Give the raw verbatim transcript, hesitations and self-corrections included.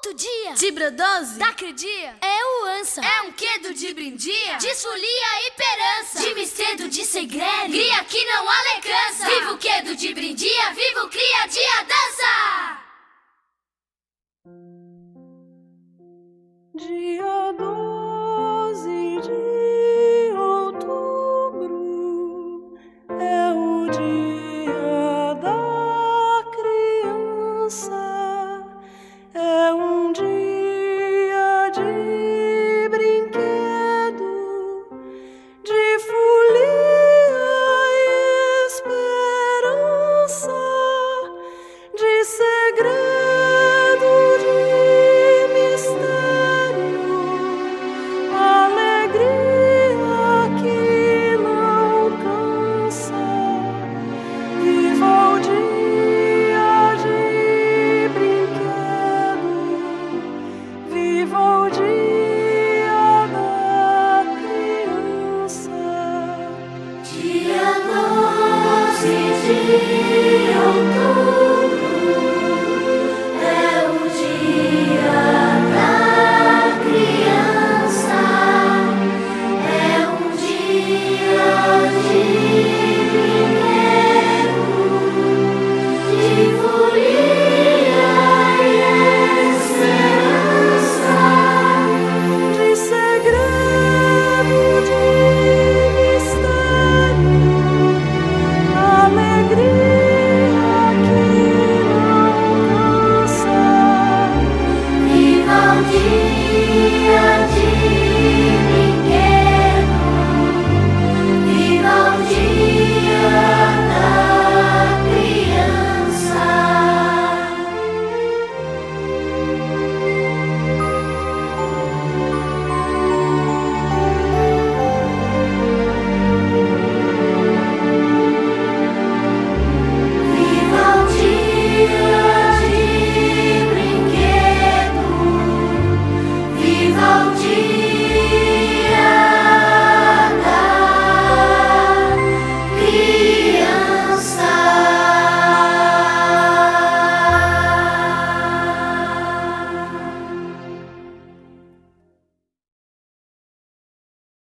Outro dia, de brodoso, daquele dia, é o ansa. É um quedo de brindia, De folia e perança, de mistedo de segredo, cria que não alecança. Viva o quedo de brindia, viva o cria de a dança! Dia